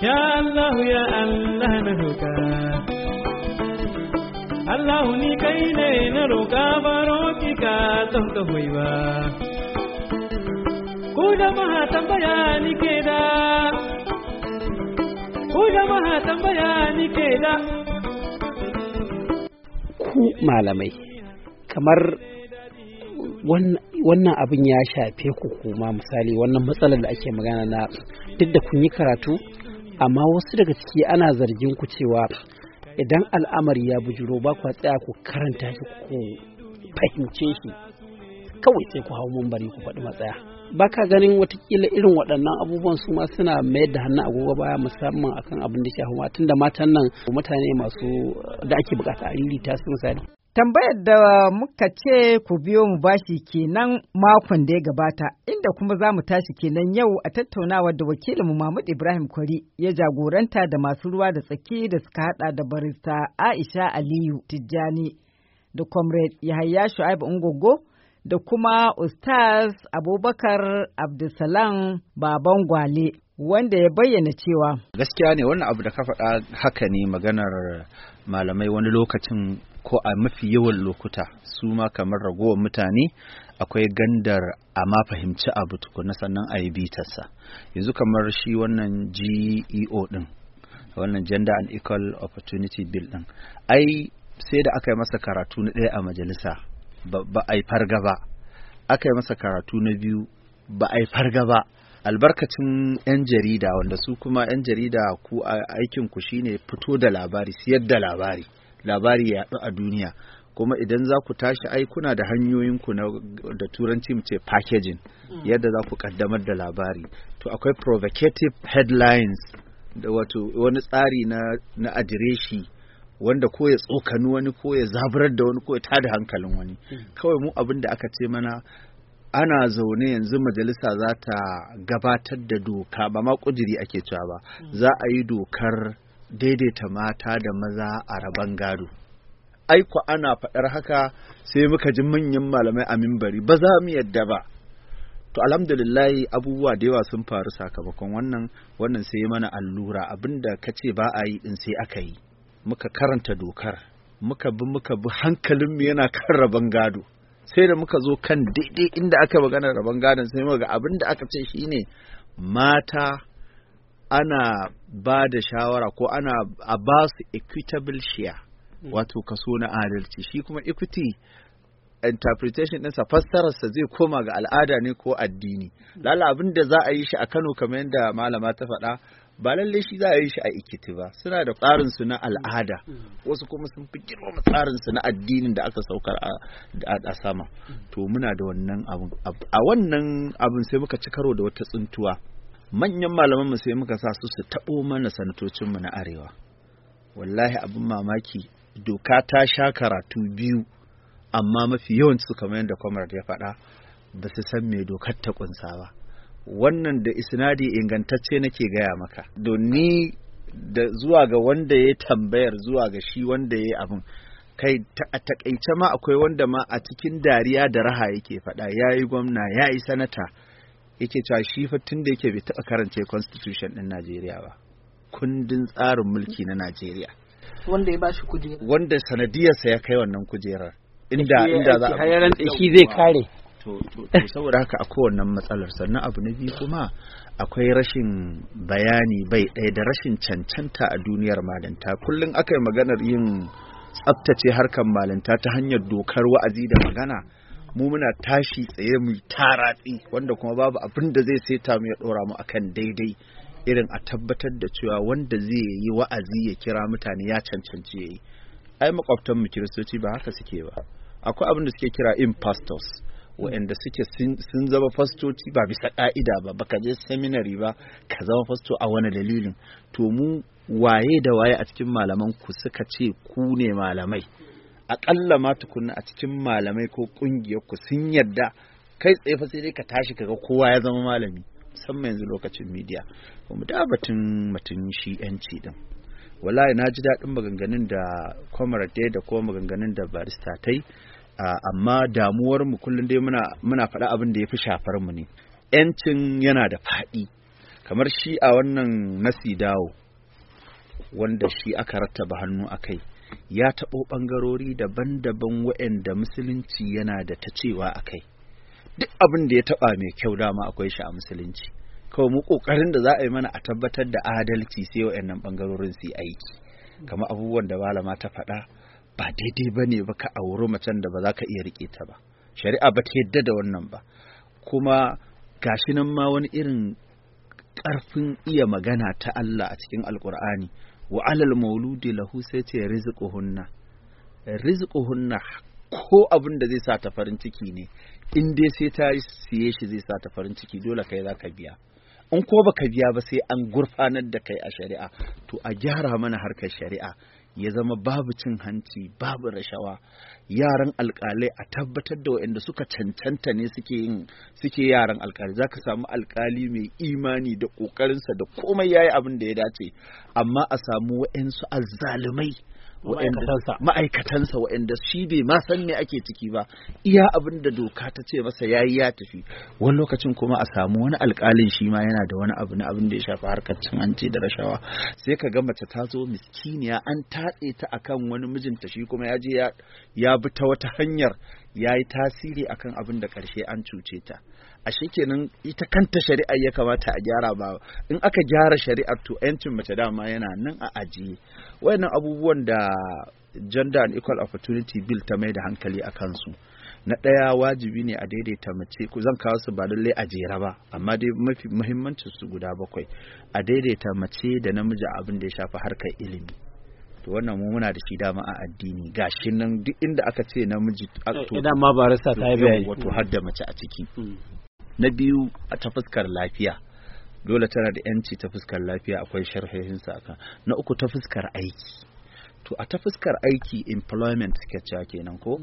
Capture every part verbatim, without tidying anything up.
Ya Allah ya Allah na roƙa Allah ni kai ne na roƙa baro ki ka don ka hoyi ba ku jama'a tambaya ni ke da ku jama'a tambaya ni ke da ku malamai kamar wannan abin ya shafe ku kuma misali wannan matsalar da ake magana na duk da kun yi karatu amma wasu daga ciki ana zargin ku cewa idan al'amari ya bujuro ba ku tsaya ku karanta shi ku fahimce shi kawai sai ku hau mambari ku faɗi matsaya ba ka ganin watakila irin waɗannan abubuwan su ma suna mayar da hannu agogo baya musamman akan abin da shafi matan da matan nan mutane masu da ake bukata a ririta su misali. Tambayar da muka ce ku biyo mu bashi kenan makon da ya gabata inda kuma za mu tashi kenan yau a tattaunawar da wakilinmu Mahmud Ibrahim Kwari ya jagoranta da masu ruwa da tsaki da suka hada da barista Aisha Aliyu Tijjani da Comrade Yahaya Shu'aibu Ungogo da kuma Ustaz Abubakar Abdulsalam Baban Gwale wanda ya bayyana cewa gaskiya ne wannan abu da ka faɗa haka ne maganar malamai wani lokacin ko a mafi yawan lokuta su ma kamar ragowar mutane akwai gandar a ma fahimci abu tukuna sannan a yi bitarsa yanzu kamar shi wannan G E O din wannan Gender and Equal Opportunity Bill din ai sai da aka yi masa karatu na ɗaya a majalisa ba a yi farga ba aka yi masa karatu na biyu ba a yi farga ba albarkacin 'yan jarida wanda su kuma 'yan jarida ku aikin ku shine fito da labari siyar da labari labari ya yaɗu a duniya kuma idan za ku tashi ai kuna da hanyoyinku na da turanci mu ce packaging yadda za ku kaddamar da labari to akwai provocative headlines da wato wani tsari na na adireshi wanda ko ya tsokani wani ko ya zaburar da wani ko ya tada hankalin wani kawai mu abin da aka ce mana ana zaune yanzu majalisa za ta gabatar da doka ba ma kudiri ake cewa ba za a yi dokar daidaita mata da maza a raban gado aiko ana faɗar haka sai muka ji manyan malamai a mimbari ba za mu yadda ba to alhamdulillahi abubuwa da yawa sun faru sakamakon wannan wannan sai mana allura abinda kace ba a yi din sai aka yi muka karanta dokar muka bi muka bi hankalinmu yana kan raban gado sai da muka zo kan daidai inda aka magana raban gadon sai muka ga abinda aka ce shine mata ana ba da shawara ko ana a ba su equitable share wato kaso na adalci shi kuma equity interpretation ɗinsa fassararsa zai koma ga al'ada ne ko addini lala abin da za a yi shi a Kano kamar yadda malama ta faɗa ba lalle shi za a yi shi a ikiti ba suna da tsarin su na al'ada wasu kuma sun fi girmama tsarin su na addinin da aka saukar a sama to muna da wannan abun a wannan abun sai muka ci karo da wata tsuntuwa manyan malaman mu sai muka sa su su tabo mana sanatocin mu na arewa wallahi abin mamaki doka ta sha karatu biyu amma mafi yawan su kamar yadda Comrade ya faɗa ba su san me dokar ta kunsa ba wannan da isnadi ingantacce nake gaya maka don ni da zuwa ga wanda ya tambayar zuwa ga shi wanda ya abin kai a takaice ma akwai wanda ma a cikin dariya da raha yake faɗa yayi gwamna yayi sanata yake cewa shi fa tun da yake bai taɓa karance constitution ɗin Najeriya ba kundin tsarin mulki na Najeriya wanda ya bashi kujera wanda sanadiyarsa ya kai wannan kujerar inda inda za a shi zai kare to to saboda haka akwai wannan matsalar sannan abu na biyu kuma akwai rashin bayani bai ɗaya da rashin cancanta a duniyar malanta kullum aka yi maganar yin tsaftace harkar malanta ta hanyar dokar wa'azi da magana mu muna tashi tsaye mu taratsi wanda kuma babu abin da zai saita mu ya ɗora mu akan daidai irin a tabbatar da cewa wanda zai yi wa'azi ya kira mutane ya cancanci yayi ai makwabtan mu kiristoci ba haka suke ba akwai abin da suke kira impastors waɗanda suke sun zama fastoci ba bisa ƙa'ida ba baka je seminary ba ka zama fasto a wani dalilin to mu waye da waye a cikin malaman ku suka ce ku ne malamai aƙalla ma tukunna a cikin malamai ko ƙungiyar ku sun yadda kai tsaye fa sai dai ka tashi kaga kowa ya zama malami musamman yanzu lokacin media kuma da batun mutun shi yanci din wallahi na ji daɗin maganganun da Comrade da kuma maganganun da barista tai Uh, amma damuwar mu kullum dai muna muna faɗa abin da yafi shafar mu ne yancin yana da faɗi kamar shi a wannan nasi dawo wanda shi aka rattaba hannu a kai ya taɓo ɓangarori daban-daban waɗanda musulunci yana da ta cewa a kai. Duk abin da ya taɓa mai kyau dama akwai shi a musulunci. Kawai mu ƙoƙarin da za a yi mana a tabbatar da adalci sai waɗannan ɓangarorin su yi aiki. Kamar abubuwan da malama ta faɗa ba daidai ba ne ba ka auri macen da ba za ka iya riƙe ta ba. Shari'a ba ta yadda da wannan ba. Kuma gashi nan ma wani irin ƙarfin iya magana ta Allah a cikin Alƙur'ani. Wa alal mauludi lahu sai ce rizquhunna rizquhunna ko abin da zai sa ta farin ciki ne in dai sai ta siye shi zai sa ta farin ciki dole kai zaka biya. In ko baka biya ba sai an gurfanar da kai a shari'a. To a gyara mana harkar shari'a ya zama babu cin hanci babu rashawa. Yaran alƙalai a tabbatar da waɗanda suka cancanta ne suke yin suke yaran alƙalai. Zaka samu alƙali mai imani da ƙoƙarinsa da komai yayi abin da ya dace, amma a samu waɗansu azzalumai ma'aikatansa waɗanda shi bai ma san me ake ciki ba, iya abin da doka ta ce masa yayi ya tafi. Wani lokacin kuma a samu wani alƙalin shi ma yana da wani abu na abin da ya shafi harkar cin hanci da rashawa. Sai ka ga mace ta zo miskiniya an tatse ta akan wani mijinta, shi kuma ya je ya ya bi ta wata hanyar ya yi tasiri akan abin da ƙarshe an cuce ta. Ashe kenan ita kanta shari'ar ya kamata a gyara. Ba in aka gyara shari'ar to yancin mace dama yana nan a ajiye. Wayannan abubuwan da Gender and Equal Opportunity Bill ta mai da hankali a kansu, na ɗaya wajibi ne a daidaita mace, ku zan kawo su ba lallai a jera ba amma dai mafi muhimmancin su guda bakwai. A daidaita mace da namiji abin da ya shafi harkar ilimi. To wannan mu muna da shi dama a addini, gashi nan duk inda aka ce namiji to idan ma barista ta yi bayani wato har da mace a ciki. Na biyu a ta fuskar lafiya, dole tana da yanci ta fuskar lafiya, akwai sharhohin sa aka. Na uku ta fuskar aiki, to a ta fuskar aiki employment suke cewa kenan ko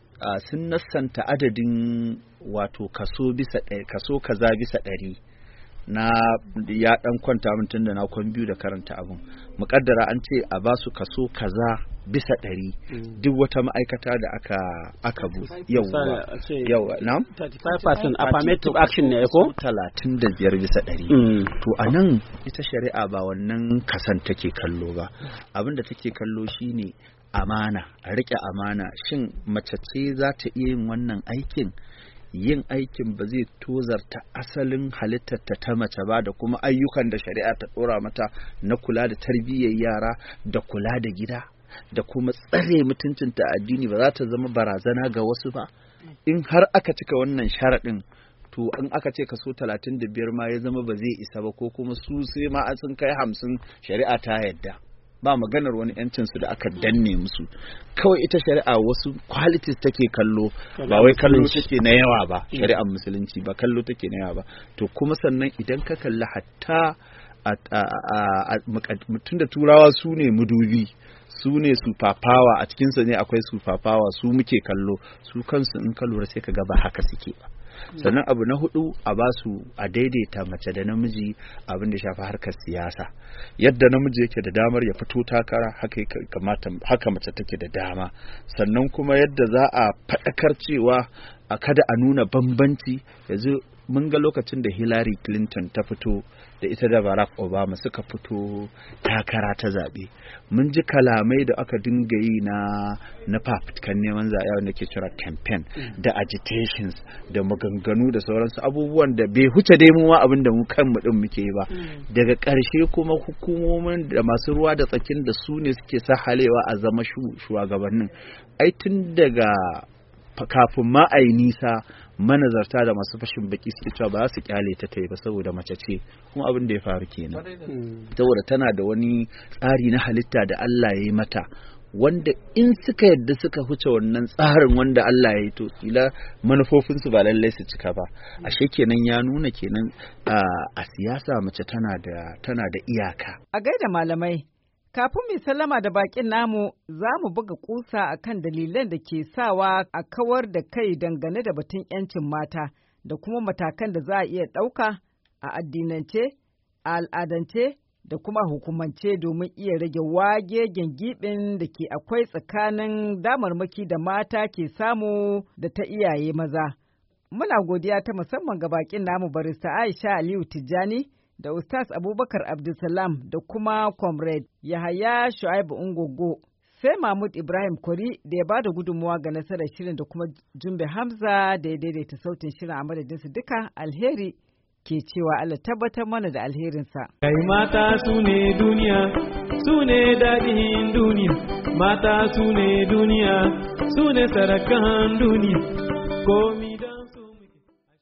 sun nassanta adadin wato kaso bisa ɗaya, kaso kaza bisa ɗari. Na ya dan kwanta min tunda na kwan biyu da karanta abun, muƙaddara an ce a ba su kaso kaza bisa ɗari duk wata ma'aikata da aka aka bu yawa yawa na'am thirty-five percent affirmative action ne ko talatin da biyar bisa ɗari. To anan ita shari'a ba wannan kasan take kallo ba, abinda take kallo shine amana, a rike amana. Shin mace ce za ta iya yin wannan aikin? Yin aikin ba zai tozarta asalin halittarta ta mace ba, da kuma ayyukan da shari'a ta ɗora mata na kula da tarbiyyar yara da kula da gida da kuma tsare mutuncinta addini, ba za ta zama barazana ga wasu ba. In har aka cika wannan sharaɗin, to in aka ce kaso talatin da biyar ma ya zama ba zai isa ba, ko kuma su sai ma sun kai hamsin, shari'a ta yadda. Ba maganar wani yancinsu da aka danne musu. Kawai ita shari'a wasu qualities take kallo, ba wai kallo take na yawa ba. Shari'ar musulunci ba kallo take na yawa ba. To kuma sannan idan ka kalli hatta mutum da turawa su ne mudubi, su ne super power, a cikinsa ne akwai super power, su muke kallo. Su kansu in ka lura sai ka ga ba haka suke ba. Sannan abu na hudu, a ba su a daidaita mace da namiji abin da shafi harkar siyasa. Yadda namiji yake da damar ya fito takara, haka kamata haka mace take da dama. Sannan kuma yadda za a faɗakar cewa a kada a nuna bambanci. Yanzu mun ga lokacin da Hillary Clinton ta fito da ita da Barack Obama suka fito takara ta zaɓe, mun ji kalamai da aka dinga yi na na fafutukan neman zaɓe wanda ke kira campaign da agitations da maganganu da sauransu, abubuwan da bai huce dai mu ma abin da mu kanmu din muke yi ba. Daga ƙarshe kuma hukumomin da masu ruwa da tsakin da su ne suke sahalewa a zama shugabannin. Ai tun daga kafin ma a yi nisa, manazarta da masu fashin baki suke cewa ba za su kyale ta ta yi ba saboda mace ce, kuma abin da ya faru kenan. Saboda tana da wani tsari na halitta da Allah ya yi mata, wanda in suka yadda suka huce wannan tsarin wanda Allah ya yi, to kila manufofinsu ba lallai su cika ba. Ashe kenan ya nuna kenan a siyasa mace tana da tana da iyaka. A gaida malamai, kafin mu sallama da bakin namu, za mu buga kusa akan dalilan da ke sawa a kawar da kai dangane da batun 'yancin mata da kuma matakan da za a iya ɗauka a addinance, a al'adance da kuma hukumance domin iya rage wagegen giɓin da ke akwai tsakanin damarmaki da mata ke samu da ta iyaye maza. Muna godiya ta musamman ga bakin namu barista Aisha Aliyu Tijjani da Ustaz Abubakar Abdulsalam da kuma Comrade Yahaya Shu'aibu Ungogo, sai Mahmud Ibrahim Kwari da ya ba da gudunmuwa ga nasarar shirin da kuma Jumbe Hamza da ya daidaita sautin shirin a madadinsu duka. Alheri ke cewa Allah tabbatar mana da alherinsa. Kai mata su ne duniya, su ne daɗin duniya, mata su ne duniya, su ne sarakan duniya, komi